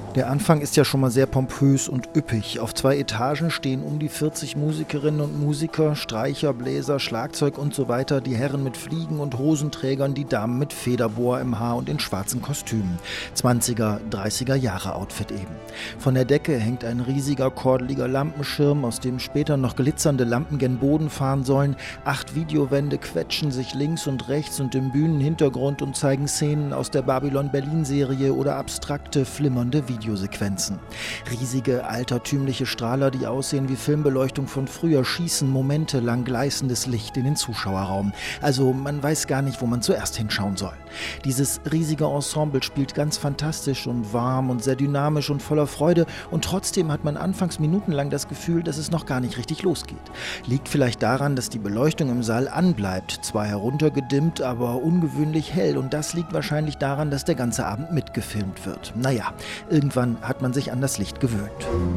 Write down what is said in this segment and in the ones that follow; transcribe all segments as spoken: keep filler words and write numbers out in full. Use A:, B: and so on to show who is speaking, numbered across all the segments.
A: Der Anfang ist ja schon mal sehr pompös und üppig. Auf zwei Etagen stehen um die vierzig Musikerinnen und Musiker, Streicher, Bläser, Schlagzeug und so weiter, die Herren mit Fliegen und Hosenträgern, die Damen mit Federbohr im Haar und in schwarzen Kostümen. zwanziger, dreißiger Jahre Outfit eben. Von der Decke hängt ein riesiger, kordeliger Lampenschirm, aus dem später noch glitzernde Lampen gen Boden fahren sollen. Acht Videowände quetschen sich links und rechts und im Bühnenhintergrund und zeigen Szenen aus der Babylon-Berlin-Serie oder abstrakte, flimmernde Videos. Videosequenzen. Riesige, altertümliche Strahler, die aussehen wie Filmbeleuchtung von früher, schießen momentelang gleißendes Licht in den Zuschauerraum. Also man weiß gar nicht, wo man zuerst hinschauen soll. Dieses riesige Ensemble spielt ganz fantastisch und warm und sehr dynamisch und voller Freude und trotzdem hat man anfangs minutenlang das Gefühl, dass es noch gar nicht richtig losgeht. Liegt vielleicht daran, dass die Beleuchtung im Saal anbleibt, zwar heruntergedimmt, aber ungewöhnlich hell und das liegt wahrscheinlich daran, dass der ganze Abend mitgefilmt wird. Naja, irgendwie Irgendwann hat man sich an das Licht gewöhnt.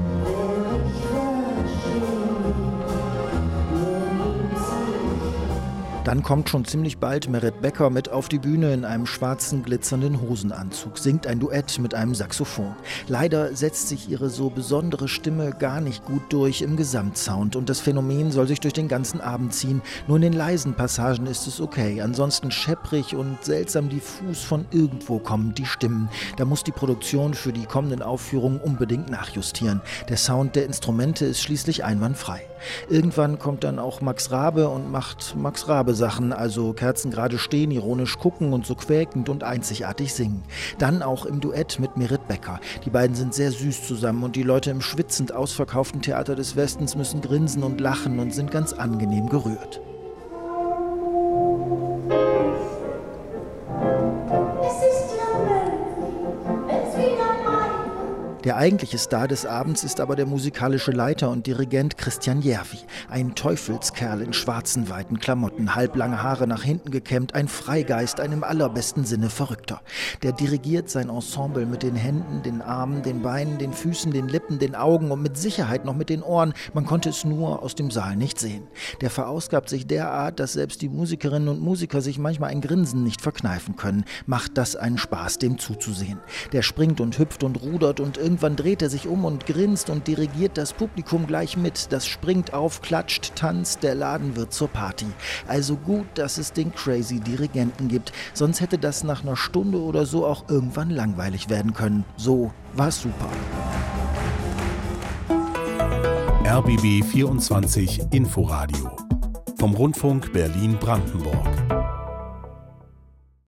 A: Dann kommt schon ziemlich bald Merit Becker mit auf die Bühne in einem schwarzen, glitzernden Hosenanzug, singt ein Duett mit einem Saxophon. Leider setzt sich ihre so besondere Stimme gar nicht gut durch im Gesamtsound und das Phänomen soll sich durch den ganzen Abend ziehen. Nur in den leisen Passagen ist es okay, ansonsten schepprig und seltsam diffus von irgendwo kommen die Stimmen. Da muss die Produktion für die kommenden Aufführungen unbedingt nachjustieren. Der Sound der Instrumente ist schließlich einwandfrei. Irgendwann kommt dann auch Max Rabe und macht Max Rabe Sachen, also kerzengerade stehen, ironisch gucken und so quäkend und einzigartig singen. Dann auch im Duett mit Merit Becker. Die beiden sind sehr süß zusammen und die Leute im schwitzend ausverkauften Theater des Westens müssen grinsen und lachen und sind ganz angenehm gerührt. Der eigentliche Star des Abends ist aber der musikalische Leiter und Dirigent Christian Järvi. Ein Teufelskerl in schwarzen, weiten Klamotten, halblange Haare nach hinten gekämmt, ein Freigeist, ein im allerbesten Sinne Verrückter. Der dirigiert sein Ensemble mit den Händen, den Armen, den Beinen, den Füßen, den Lippen, den Augen und mit Sicherheit noch mit den Ohren. Man konnte es nur aus dem Saal nicht sehen. Der verausgabt sich derart, dass selbst die Musikerinnen und Musiker sich manchmal ein Grinsen nicht verkneifen können. Macht das einen Spaß, dem zuzusehen. Der springt und hüpft und rudert und irgendwie Irgendwann dreht er sich um und grinst und dirigiert das Publikum gleich mit. Das springt auf, klatscht, tanzt, der Laden wird zur Party. Also gut, dass es den crazy Dirigenten gibt. Sonst hätte das nach einer Stunde oder so auch irgendwann langweilig werden können. So war es super.
B: R B B vierundzwanzig Inforadio vom Rundfunk Berlin-Brandenburg.